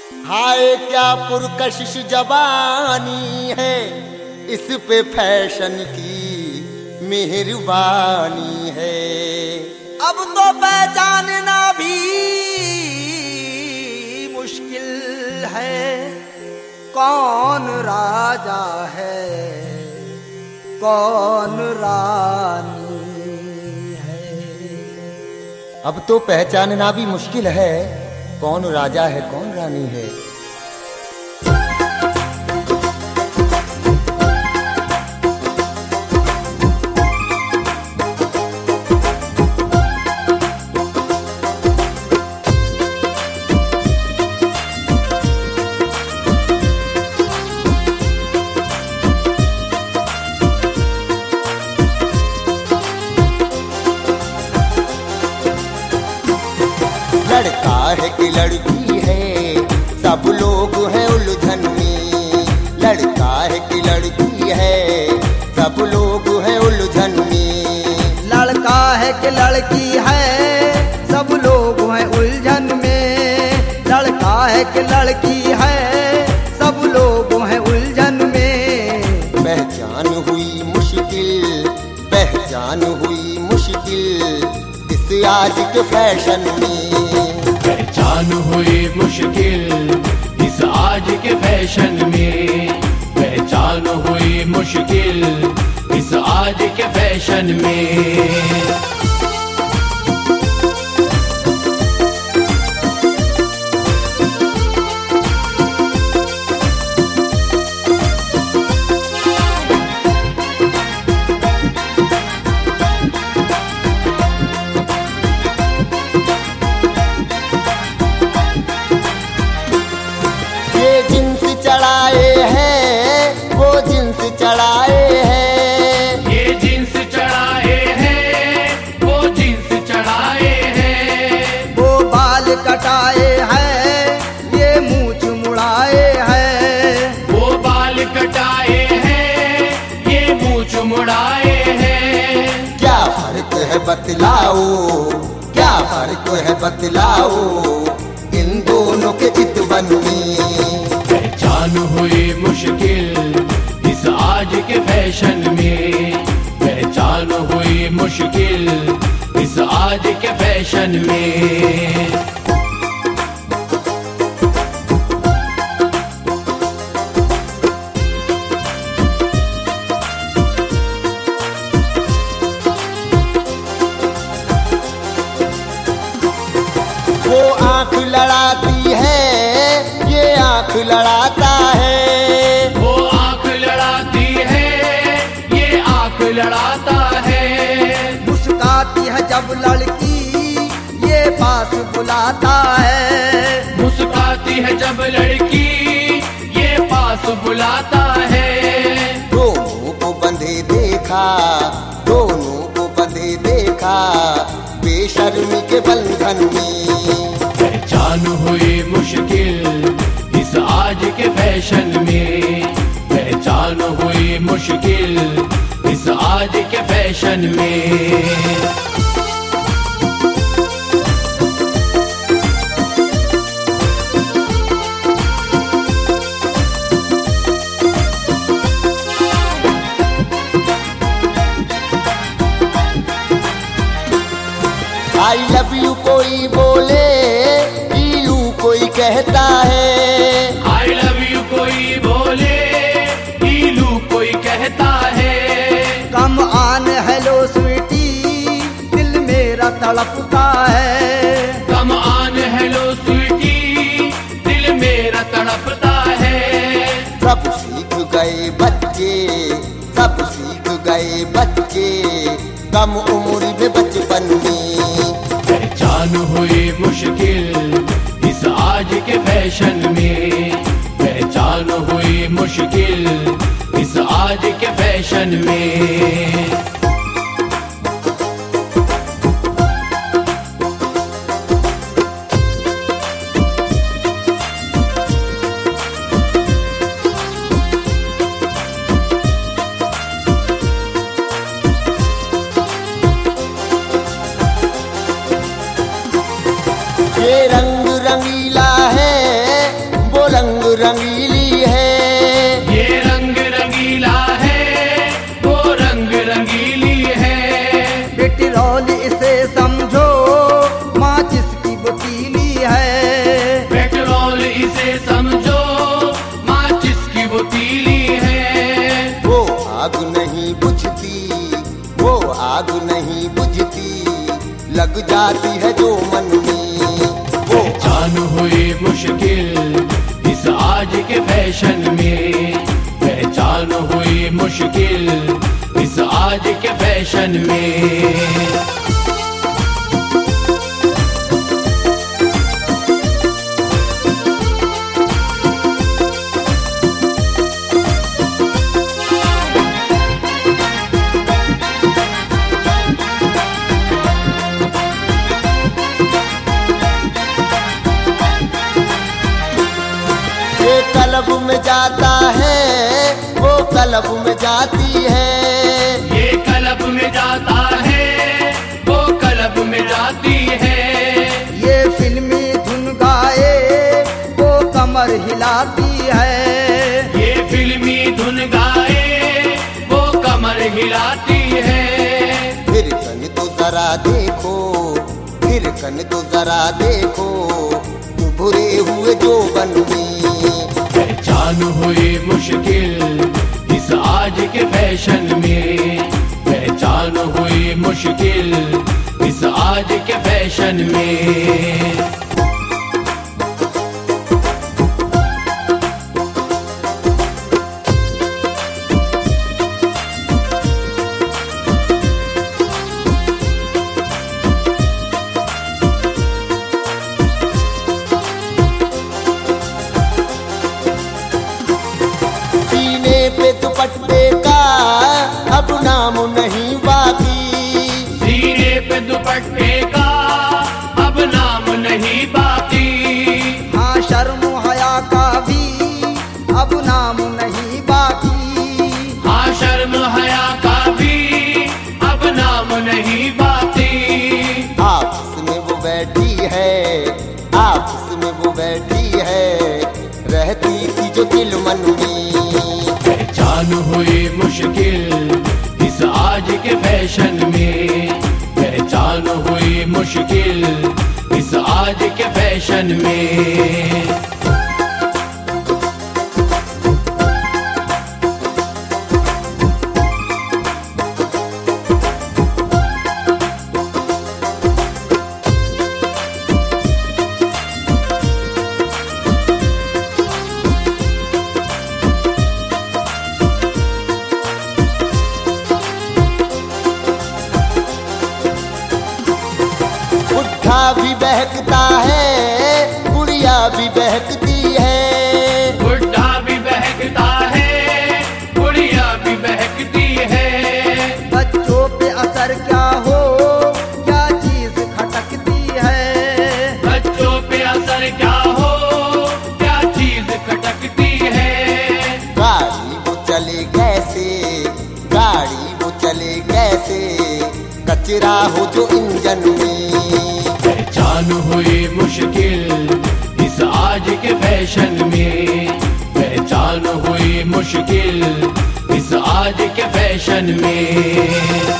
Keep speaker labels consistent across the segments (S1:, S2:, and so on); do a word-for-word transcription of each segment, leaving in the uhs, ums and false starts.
S1: हाय क्या पुरकशिश जवानी है, इस पे फैशन की मेहरबानी है।
S2: अब तो पहचानना भी मुश्किल है, कौन राजा है कौन रानी है।
S1: अब तो पहचानना भी मुश्किल है, कौन राजा है कौन रानी है। लड़का है कि लड़की है, सब लोग हैं उलझन में। लड़का है कि लड़की है, सब लोग हैं उलझन में।
S2: लड़का है कि लड़की है, सब लोग हैं उलझन में। लड़का है कि लड़की है, सब लोग हैं उलझन में।
S1: पहचान हुई मुश्किल, पहचान हुई मुश्किल इस आज के फैशन में।
S3: पहचान हुई मुश्किल इस आज के फैशन में। पहचान हुई मुश्किल इस आज के फैशन में।
S1: चढ़ाए हैं वो जिन्स चढ़ाए हैं,
S3: ये जिन्स चढ़ाए हैं वो जिन्स चढ़ाए हैं।
S2: वो बाल कटाए हैं, ये मूंछ मुड़ाए हैं।
S3: वो बाल कटाए हैं, ये मूंछ मुड़ाए हैं।
S1: क्या फर्क है बतलाओ, क्या फर्क है बतलाओ इन दोनों के चितवन में।
S3: पहचान हुई मुश्किल इस आज के फैशन में। पहचान हुई मुश्किल इस आज के फैशन में।
S1: वो आंख लड़ाती है, ये आंख लड़ाता है।
S3: वो आंख लड़ाती है, ये आंख लड़ाता है।
S2: मुस्काती है जब लड़की, ये पास बुलाता है।
S3: मुस्काती है जब लड़की, ये पास बुलाता है।
S1: दोनों को बंधे देखा, दोनों को बंधे देखा बेशर्मी के बंधन में।
S3: पहचान हुई मुश्किल इस आज के फैशन में। पहचान हुई मुश्किल इस आज के फैशन में।
S1: आई लव यू कोई बोले, ईलू कोई कहता है।
S3: आई लव यू कोई बोले, ईलू कोई कहता है।
S2: कम आन हेलो स्वीटी, दिल मेरा तड़पता है।
S3: कम आन हेलो स्वीटी, दिल मेरा तड़पता है।
S1: सब सीख गए बच्चे, सब सीख गए बच्चे कम उम्र में बचपन में।
S3: पहचान हुई मुश्किल इस आज के फैशन में। पहचान हुई मुश्किल इस आज के फैशन में।
S1: ये रंग रंगीला है, जाती है जो मन में वो
S3: पहचान हुई मुश्किल इस आज के फैशन में, पहचान हुई मुश्किल इस आज के फैशन में।
S1: ये क्लब में जाता है वो क्लब में जाती है,
S3: ये क्लब में जाता है वो क्लब में जाती है,
S2: ये फिल्मी धुन गाए वो कमर हिलाती है,
S3: ये फिल्मी धुन गाए वो कमर हिलाती है।
S1: फिर कन तो जरा देखो, फिर कन तो जरा देखो उभरे हुए जो बन में
S3: पहचान हुई मुश्किल इस आज के फैशन में, पहचान हुई मुश्किल इस आज के फैशन में।
S1: पे दुपट्टे का अब नाम नहीं बाकी,
S3: सीने पे दुपट्टे का अब नाम नहीं बाकी,
S2: हाँ शर्म हया का भी अब नाम नहीं बाकी,
S3: हाँ शर्म हया का भी अब नाम नहीं बाकी।
S1: आपस में वो बैठी है, आपस में वो बैठी है, रहती थी जो दिल मन में
S3: पहचान हुई मुश्किल इस आज के फैशन में, पहचान हुई मुश्किल इस आज के फैशन में।
S1: बुढ़ा भी बहकता है, बुढ़िया भी बहकती है,
S3: बुढ़ा भी बहकता है, बुढ़िया भी बहकती है,
S2: बच्चों पे असर क्या हो क्या चीज खटकती है,
S3: बच्चों पे असर क्या हो क्या चीज खटकती है।
S1: गाड़ी वो चले कैसे, गाड़ी वो चले कैसे, कचरा हो जो इंजन में
S3: पहचान हुई मुश्किल इस आज के फैशन में, पहचान हुई मुश्किल इस आज के फैशन में।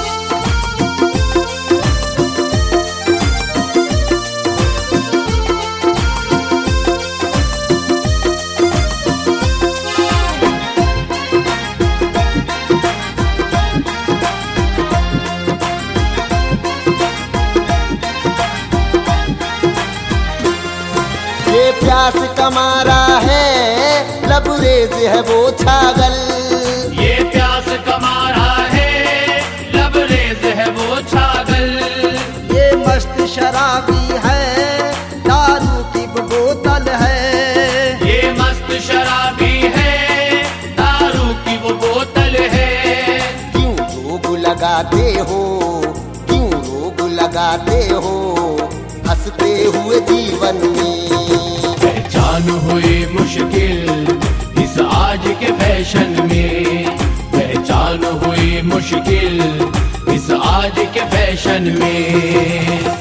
S1: ये प्यास कमारा है, लबरेज है वो छागल,
S3: ये प्यास कमारा है, लबरेज है वो छागल,
S2: ये मस्त शराबी है, दारू की बोतल है,
S3: ये मस्त शराबी है, दारू की वो बोतल है।
S1: क्यों रोग लगाते हो, क्यों रोग लगाते हो हंसते हुए जीवन में
S3: पहचान हुई मुश्किल इस आज के फैशन में, पहचान हुई मुश्किल इस आज के फैशन में।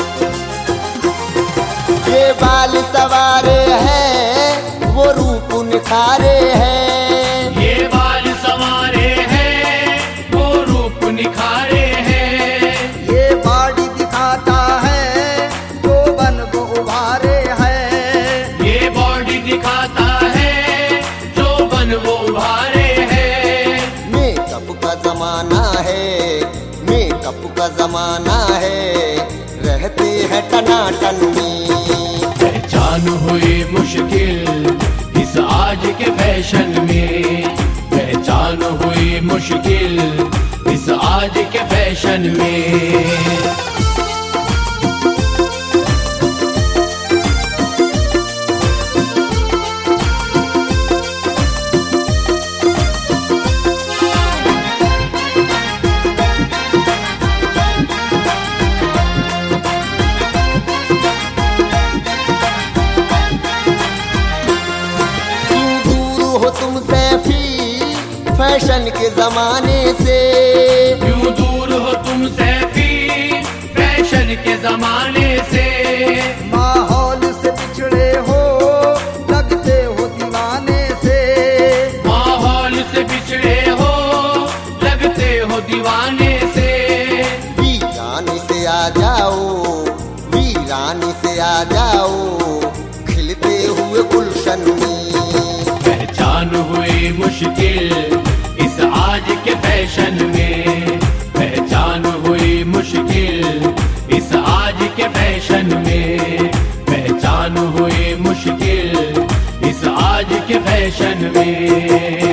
S1: ये बाल सवारे हैं वो रूप निखारे हैं।
S3: ये बाल संवारे हैं, वो रूप निखारे हैं।
S2: ये बाड़ी दिखाता है, जो बन वो उभारे है।
S3: ये बॉडी दिखाता है, जो बन वो उभारे हैं।
S1: मेकअप का जमाना है, मेकअप का जमाना है, रहते हैं टनाटन में।
S3: पहचान हुई मुश्किल इस आज के फैशन में। पहचान हुई मुश्किल इस आज के फैशन में।
S1: फैशन के जमाने से
S3: क्यों दूर हो तुम सैफी फैशन के जमाने से।
S2: माहौल से बिछड़े हो, लगते हो दीवाने से।
S3: माहौल से बिछड़े हो, लगते हो दीवाने से।
S1: वीरानी से आ जाओ, वीरानी से आ जाओ, खिलते हुए गुलशन में।
S3: पहचान हुई मुश्किल इस आज के फैशन में। पहचान हुई मुश्किल इस आज के फैशन में। पहचान हुई मुश्किल इस आज के फैशन में।